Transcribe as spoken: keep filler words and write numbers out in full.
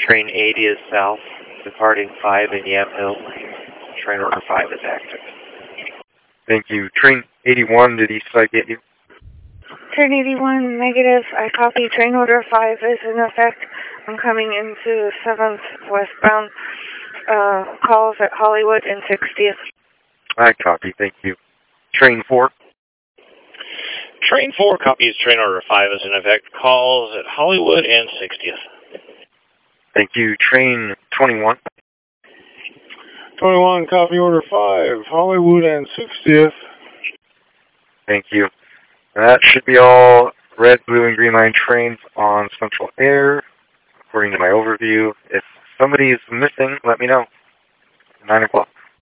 Train eighty is south, departing five in Yamhill. Train order five is active. Thank you. Train eighty-one, did Eastside get you? Train eighty-one, negative. I copy. Train order five is in effect. I'm coming into seventh westbound. Uh, calls at Hollywood and sixtieth. I copy. Thank you. Train four? Train four copies. Train order five is in effect. Calls at Hollywood and sixtieth. Thank you. Train twenty-one? twenty-one, copy order five, Hollywood and sixtieth. Thank you. That should be all red, blue, and green line trains on Central Air, according to my overview. If somebody is missing, let me know. nine o'clock.